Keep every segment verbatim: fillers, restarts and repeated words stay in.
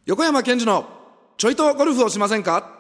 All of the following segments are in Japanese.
横山健二のちょいとゴルフをしませんか。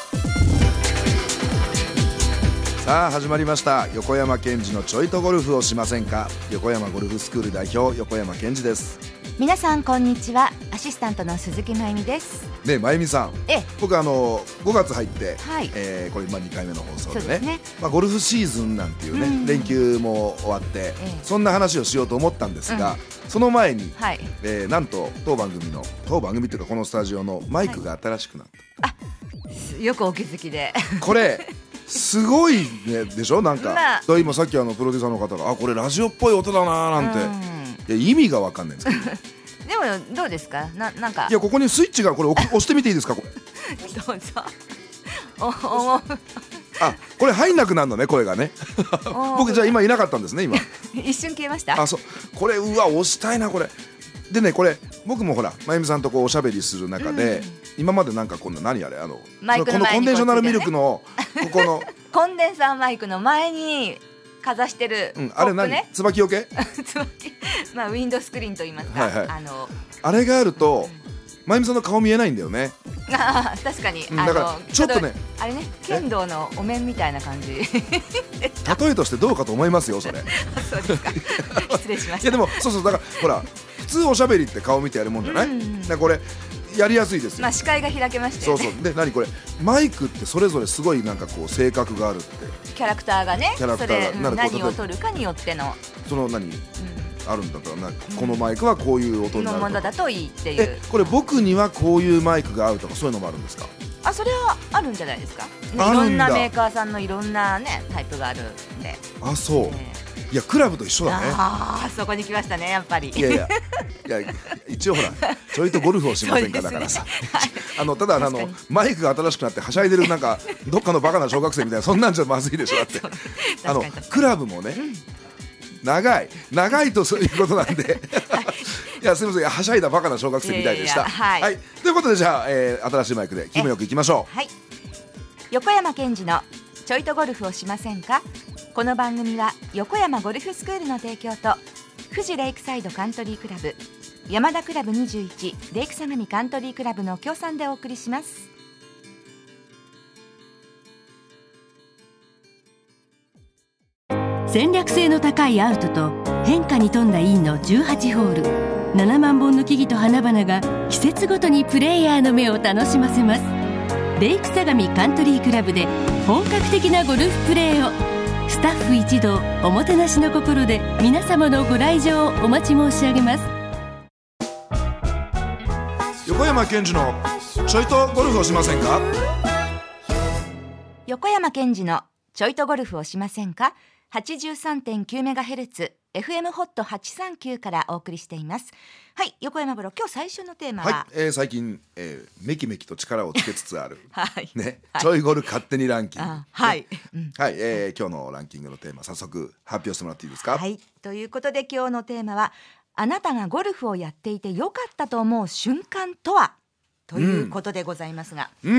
さあ始まりました。横山健二のちょいとゴルフをしませんか。横山ゴルフスクール代表横山健二です。 皆さんこんにちは。アシスタントの鈴木まゆみですね。まゆみさん、 え僕あのごがつ入って、 はいえー、これ今にかいめの放送で ね, そうですね、 まあ、ゴルフシーズンなんていうね、うん、連休も終わって、ええ、そんな話をしようと思ったんですが、うん、その前に、はい、えー、なんと当番組の当番組っていうかこのスタジオのマイクが新しくなった、 はい、あ、よくお気づきでこれすごいねでしょ。なんか、まあ、今さっきあのプロデューサーの方があこれラジオっぽい音だななんて、うん、いや意味が分かんないんですけどでもどうですか。 な, なんかいやここにスイッチがこれ押してみていいですかこれどうぞおおあこれ入んなくなるのね声がね僕じゃあ今いなかったんですね今一瞬消えました。 あそうこれうわ押したいなこれでね。これ僕もほらまゆみさんとこうおしゃべりする中で、うん、今までなんかこんな何あれあのマイクの前にこのコンデンショナルミルクのここのコンデンサーマイクの前にかざしてる、 うん、あれ何、ね、椿よけ椿まあウィンドスクリーンと言いますか、はいはい、あのあれがあると、うん、まゆみさんの顔見えないんだよね。 あ確かに、うん、 だからちょっとねあれね剣道のお面みたいな感じ例えとしてどうかと思いますよそれそうですか失礼しました。 いやでもそうそうだからほら普通おしゃべりって顔見てやるもんじゃない、うんうん、だからこれやりやすいですよ。 まあ視界が開けましたよね。 そうそうで何これマイクってそれぞれすごいなんかこう性格があるってキャラクターがねキャラクターがそれ、うん、何を取るかによってのその何、うん、あるんだったらなこのマイクはこういう音になるとか、 のものだといいっていう。 えこれ僕にはこういうマイクが合うとかそういうのもあるんですか。 あそれはあるんじゃないですか、ね、いろんなメーカーさんのいろんなねタイプがあるんで。 あそう、えー、いやクラブと一緒だね。 あそこに来ましたねやっぱり。 いやいやいや一応ほらちょいとゴルフをしませんかだからさ、ねはい、あのただあのマイクが新しくなってはしゃいでるなんかどっかのバカな小学生みたいなそんなんじゃまずいでしょだってあのクラブもね、うん、長い長いとそういうことなんでいやすみませんはしゃいだバカな小学生みたいでした。いやいや、はいはい、ということでじゃあ、えー、新しいマイクで気分よくいきましょう。 はい、横山健二のちょいとゴルフをしませんか。この番組は横山ゴルフスクールの提供と富士レイクサイドカントリークラブ山田クラブにじゅういちレイク相模カントリークラブの協賛でお送りします。 戦略性の高いアウトと変化に富んだインのじゅうはちホールななまんぼんの木々と花々が季節ごとにプレイヤーの目を楽しませます。レイク相模カントリークラブで本格的なゴルフプレーをスタッフ一同おもてなしの心で皆様のご来場をお待ち申し上げます。 横山健二のちょいとゴルフをしませんか。 横山健二のちょいとゴルフをしませんか。 はちじゅうさんてんきゅうメガヘルツ エフエム ホットはちさんきゅうからお送りしています。はい横山プロ今日最初のテーマは、 はいえー、最近、えー、めきめきと力をつけつつある、 はいねはい、ちょいゴル勝手にランキング、 あはい、 うん、はい、えー、今日のランキングのテーマ早速発表してもらっていいですか。 はいということで今日のテーマはあなたがゴルフをやっていてよかったと思う瞬間とはということでございますが、 うんうん、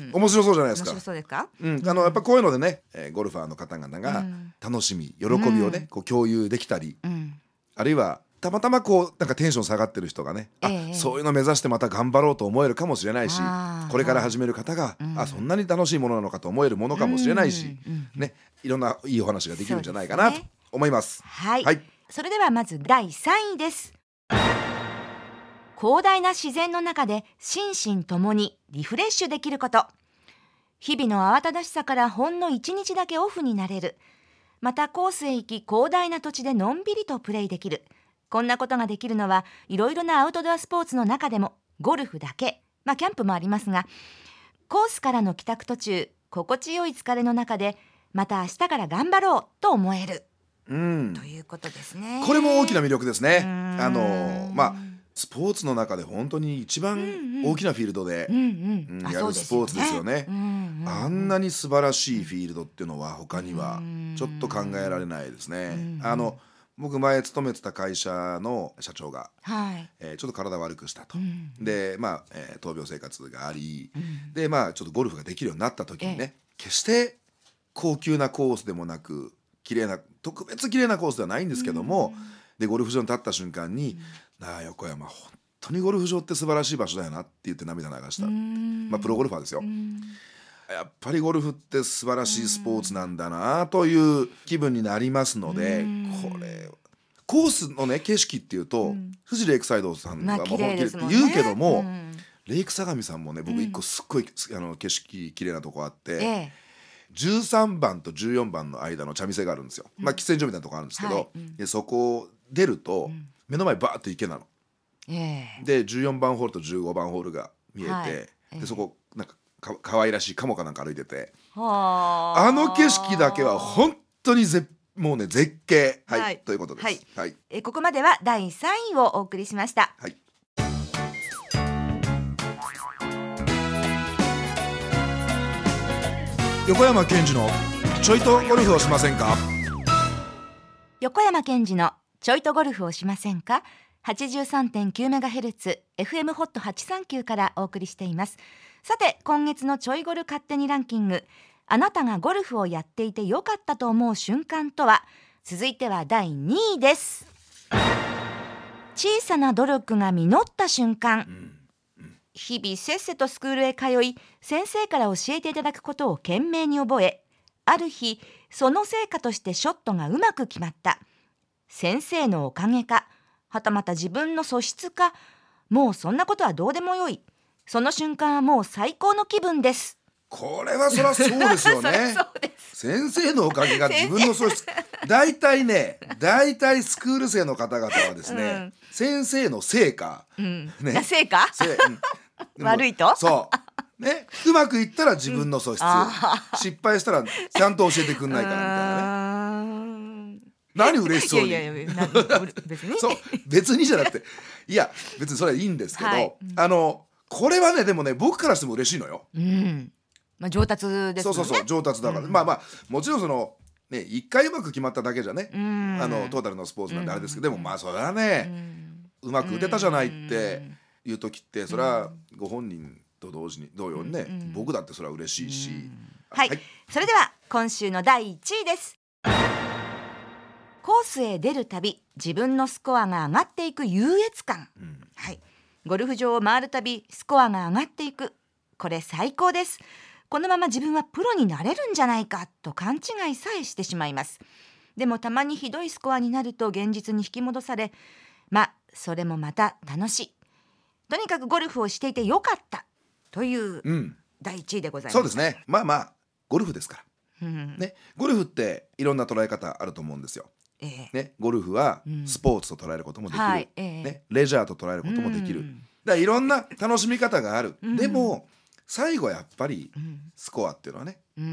面白そうじゃないですか。 面白そうですか、 うん、あのやっぱこういうのでね、えー、ゴルファーの方々が楽しみ、喜びをね、うん、こう共有できたり、うん、あるいはたまたまこうなんかテンション下がってる人がね、あ、えー、そういうの目指してまた頑張ろうと思えるかもしれないし、これから始める方が、うん、あそんなに楽しいものなのかと思えるものかもしれないし、うんうん、ね、いろんないいお話ができるんじゃないかなと思います。 はい、はい、それではまずだいさんいです。広大な自然の中で心身ともにリフレッシュできること。日々の慌ただしさからほんのいちにちだけオフになれる。またコースへ行き広大な土地でのんびりとプレイできる。こんなことができるのはいろいろなアウトドアスポーツの中でもゴルフだけ、まあキャンプもありますが、コースからの帰宅途中心地よい疲れの中でまた明日から頑張ろうと思える、うん、ということですね。 これも大きな魅力ですね。あのまあスポーツの中で本当に一番大きなフィールドでやるスポーツですよね。あんなに素晴らしいフィールドっていうのは他にはちょっと考えられないですね。あの僕前勤めてた会社の社長が、はいえー、ちょっと体悪くしたと、うん、でまあ、えー、闘病生活があり、うん、でまあちょっとゴルフができるようになった時にね、決して高級なコースでもなく綺麗な特別綺麗なコースではないんですけども、うん、でゴルフ場に立った瞬間に、うん、ああ横山本当にゴルフ場って素晴らしい場所だよなって言って涙流した。まあプロゴルファーですよ。やっぱりゴルフって素晴らしいスポーツなんだなという気分になりますので、これコースのね景色っていうと、富士レイクサイドさんがもう綺麗って言うけども、レイク相模さんもね、僕一個すっごいあの景色綺麗なとこあって、じゅうさんばんとじゅうよんばんの間の茶店があるんですよ。まあ喫煙所みたいなとこあるんですけど、でそこ出ると目の前バーッと池なの。でじゅうよんばんホールとじゅうごばんホールが見えて、でそこなんかか可愛らしいカモかなんか歩いてて、あの景色だけは本当にぜもうね絶景、はいはい、ということです、はいはい、えここまではだいさんいをお送りしました、はい、 横山健二のちょいとゴルフをしませんか。 横山健二のちょいとゴルフをしませんか。 はちじゅうさんてんきゅうメガヘルツ エフエム ホットはちさんきゅうからお送りしています。さて今月のちょいゴル勝手にランキング、あなたがゴルフをやっていてよかったと思う瞬間とは。続いてはだいにいです。小さな努力が実った瞬間、うんうん、日々せっせとスクールへ通い、先生から教えていただくことを懸命に覚え、ある日その成果としてショットがうまく決まった。先生のおかげか、はたまた自分の素質か、もうそんなことはどうでもよい。その瞬間はもう最高の気分です。 これはそりゃそうですよね先生のおかげが自分の素質大体ね大体スクール生の方々はですね、うん、先生の成果、 うんね、成果せ、 うん、悪いとそうね、うまくいったら自分の素質、うん、失敗したらちゃんと教えてくんないからみたいなね。何嬉しそうに。いやいやいや別にそう別にじゃなくて、いや別にそれはいいんですけど、はい、あのこれはねでもね僕からしても嬉しいのよ、 うんまあ、上達ですもんね。 そうそうそう上達だから、うん、まあまあもちろんそのね一回うまく決まっただけじゃね、うん、あのトータルのスポーツなんであれですけど、うん、でもまあそれはね、うん、うまく打てたじゃないっていう時ってそれはご本人と同時に同様にね、うん、僕だってそれは嬉しいし、うん、 はい、はい、それでは今週のだいいちいです。コースへ出るたび自分のスコアが上がっていく優越感、うん、はい、ゴルフ場を回るたびスコアが上がっていく、これ最高です。このまま自分はプロになれるんじゃないかと勘違いさえしてしまいます。でもたまにひどいスコアになると現実に引き戻され、まあそれもまた楽しい、とにかくゴルフをしていてよかったというだいいちいでございます、 うん、そうですね。まあまあゴルフですから、うんね、ゴルフっていろんな捉え方あると思うんですよ、えーね、ゴルフはスポーツと捉えることもできる、うんはいえーね、レジャーと捉えることもできる、うん、だからいろんな楽しみ方がある、うん、でも最後やっぱりスコアっていうのはね、うん、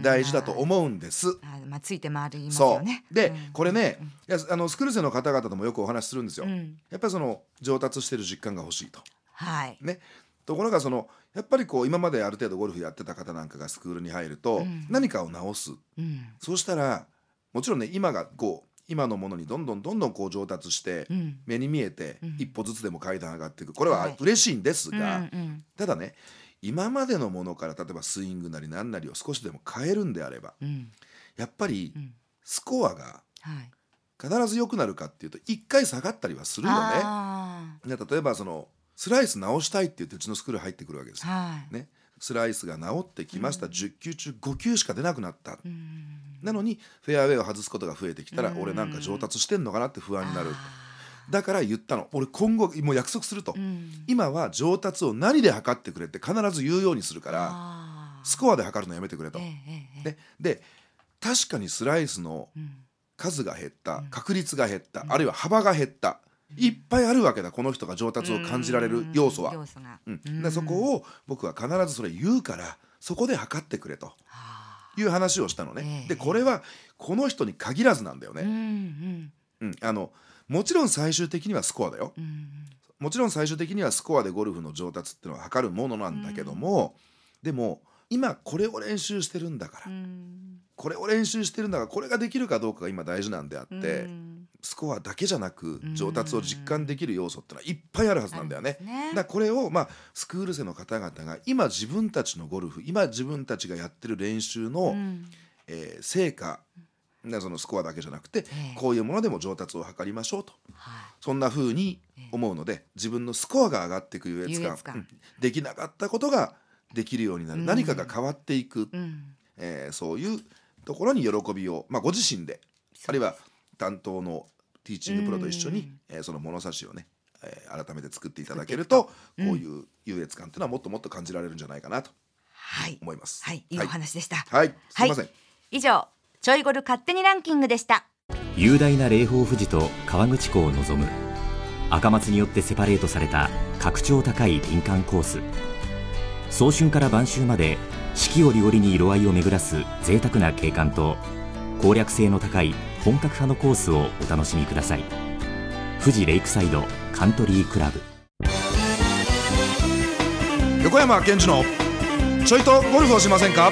大事だと思うんです。 あ、まあ、ついて回りますよね。 そうで、うん、これね、いやあのスクール生の方々ともよくお話しするんですよ、うん、やっぱりその上達してる実感が欲しいと、はいね、ところがそのやっぱりこう今まである程度ゴルフやってた方なんかがスクールに入ると、うん、何かを直す、うん、そうしたらもちろんね今がこう今のものにどんどんどんどんこう上達して、うん、目に見えて一歩ずつでも階段上がっていく、これは嬉しいんですが、はいうんうん、ただね今までのものから例えばスイングなり何なりを少しでも変えるんであれば、うん、やっぱりスコアが必ず良くなるかっていうと一回下がったりはするよね。例えばそのスライス直したいって言ってうちのスクール入ってくるわけですよ、はいね、スライスが直ってきました、うん、じゅっきゅう中ごきゅうしか出なくなった、うん、なのにフェアウェイを外すことが増えてきたら、うん、俺なんか上達してんのかなって不安になる。だから言ったの、俺今後もう約束すると、うん、今は上達を何で測ってくれって必ず言うようにするからスコアで測るのやめてくれと、えーえー、で, で確かにスライスの数が減った、うん、確率が減った、うん、あるいは幅が減った、うん、いっぱいあるわけだこの人が上達を感じられる要素は、うんうん、でそこを僕は必ずそれ言うからそこで測ってくれという話をしたのね、えー、でこれはこの人に限らずなんだよね、うんうんうん、あのもちろん最終的にはスコアだよ、うん、もちろん最終的にはスコアでゴルフの上達っていうのは測るものなんだけども、うん、でも今これを練習してるんだから、うん、これを練習してるんだからこれができるかどうかが今大事なんであって、うん、スコアだけじゃなく上達を実感できる要素ってのはいっぱいあるはずなんだよね、うん、だからこれを、まあ、スクール生の方々が今自分たちのゴルフ今自分たちがやってる練習の、うんえー、成果でそのスコアだけじゃなくて、 えー、 こういうものでも上達を図りましょうと、 はい、 そんな風に思うので、自分のスコアが上がっていく優越感、 優越感、うん、 できなかったことができるようになる、うん、何かが変わっていく、 うん、えー、そういうところに喜びを、まあ、ご自身で、あるいは担当のティーチングプロと一緒に、うん、えー、その物差しをね、えー、改めて作っていただけると、うん、こういう優越感っていうのはもっともっと感じられるんじゃないかなと思います。 はい、はい、いいお話でした。 はい、はい、すいません、はい、 以上ちょいゴル勝手にランキングでした。 雄大な霊峰富士と河口湖を望む赤松によってセパレートされた格調高い林間コース、早春から晩秋まで四季折々に色合いを巡らす贅沢な景観と攻略性の高い本格派のコースをお楽しみください。富士レイクサイドカントリークラブ。 横山健二のちょいとゴルフをしませんか。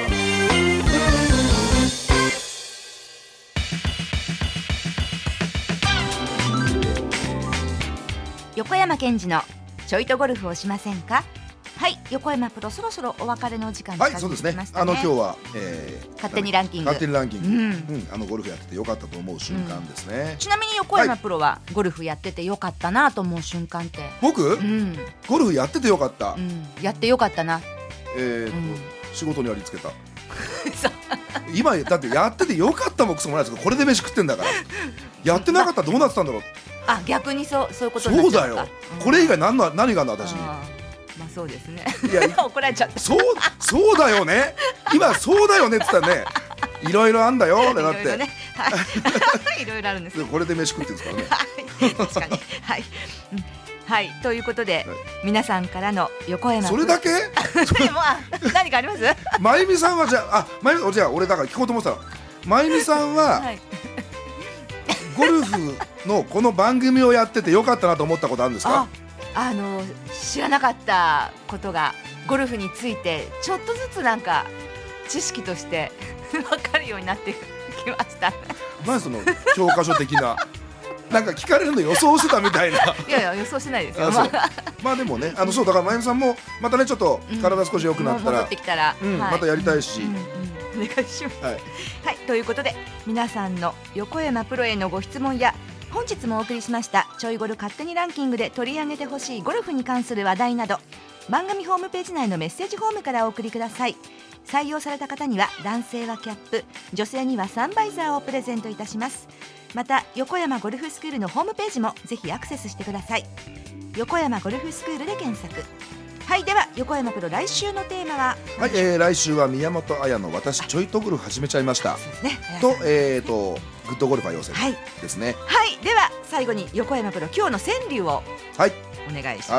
横山健二のちょいとゴルフをしませんか。はい、横山プロ、そろそろお別れの時間に近づいてきましたね。 はい、そうですね。あの今日は、えー、 勝手にランキング勝手にランキング、 うんうん、あのゴルフやっててよかったと思う瞬間ですね、 うん、ちなみに横山プロはゴルフやっててよかったなと思う瞬間って、 僕、 うん、 ゴルフやっててよかった、 うん、やってよかったな、 えーとうん、仕事にありつけた今だってやっててよかったもクソもないですけど、これで飯食ってんだからやってなかったらどうなってたんだろうあ、逆にそう、そういうことになっちゃうか。 そうだよ、うん、これ以外何の、何があるの私に。 まあそうですね。 いや怒られちゃった。 そう、そうだよね。今そうだよねって言ったらね、いろいろあんだよってなって。いろいろね、はい、いろいろあるんです。 これで飯食ってるんですからね。 はい、確かに。はい。はい、ということで、はい、皆さんからの横山。 それだけ？もう何かあります？ まゆみさんはじゃあ、あ、まゆみ、じゃあ俺だから聞こうと思ってたの。まゆみさんは、はい、ゴルフのこの番組をやっててよかったなと思ったことあるんですか？ あの知らなかったことがゴルフについてちょっとずつなんか知識として分かるようになってきました。 何その教科書的ななんか聞かれるの予想してたみたいな。 いやいや予想してないですよ。 あ、まあ、まあでもね、あのそうだからまゆみさんもまたねちょっと体少し良くなったら、 うん、戻ってきたら、 うん、はい、またやりたいし、 うんうんうん、お願いします。 はい、 はい、ということで皆さんの横山プロへのご質問や本日もお送りしましたちょいゴル勝手にランキングで取り上げてほしいゴルフに関する話題など、番組ホームページ内のメッセージフォームからお送りください。採用された方には男性はキャップ、女性にはサンバイザーをプレゼントいたします。また横山ゴルフスクールのホームページもぜひアクセスしてください。横山ゴルフスクールで検索。はい、では横山プロ、来週のテーマは、 はい、えー、来週は宮本彩の私ちょいとゴルフ始めちゃいました、 ね、 と、えーとグッドゴルファー養成ですね。 はい、はい、では最後に横山プロ、今日の川柳をお願いします。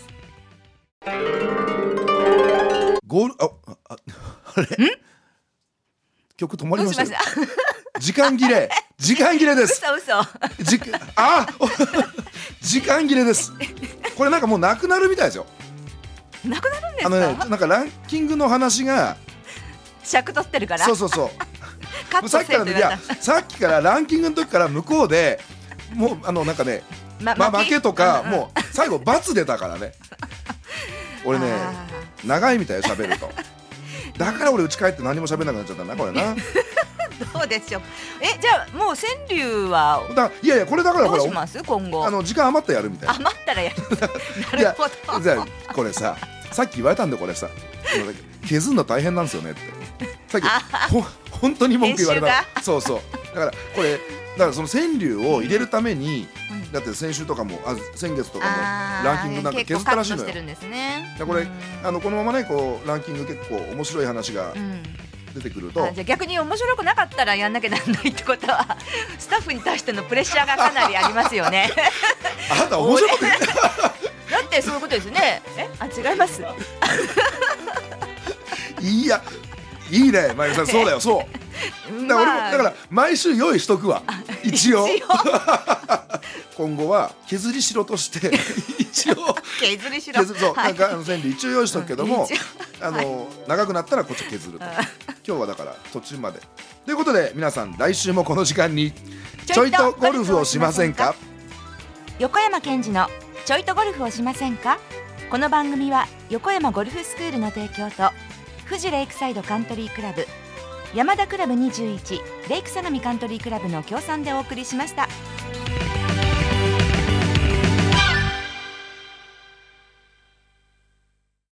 はい、ゴール、あ、あ、あれ曲止まりましたよ。時間切れ時間切れです。 嘘嘘じあ時間切れです。これなんかもうなくなるみたいですよ。 なくなるんですか？ あのね、なんかランキングの話が尺取ってるから。 そうそうそうカットさっきからね、いやさっきからランキングの時から向こうでもうあのなんかね、ま、ま負けとか、うんうん、もう最後罰出たからね俺ね長いみたいよ喋ると。だから俺家帰って何も喋んなくなっちゃったんだこれな。 どうでしょう。え、じゃあもう川柳はだ、いやいやこれだからどうします今後。 あの時間余ったらやるみたいな。 余ったらやるなるほど。 じゃあこれさ、さっき言われたんだこれさ削るの大変なんですよねってさっきほ本当に文句言われた。そうそうだからこれだからその川柳を入れるために、うん、だって先週とかもあ先月とかもランキングなんか削ったらしいのよ。 結構カットしてるんですね。 だこれ、うん、あのこのままねこうランキング結構面白い話が、うん出てくると、 あ、じゃあ逆に面白くなかったらやんなきゃならないってことはスタッフに対してのプレッシャーがかなりありますよね。 あなた面白くだってそういうことですね。え、あ、違います。 いやいいね、まゆみさん、そうだよ、そうだから俺もだから毎週用意しとくわ一応今後は削りしろとして一応削りしろ、 そう、なんかあの川柳一応用意しとくけども、あの長くなったらこっち削ると。今日はだから途中までということで、皆さん来週もこの時間にちょいとゴルフをしませんか。 横山健二のちょいとゴルフをしませんか。この番組は横山ゴルフスクールの提供と富士レイクサイドカントリークラブ、 山田クラブにじゅういち、レイク相模カントリークラブの協賛でお送りしました。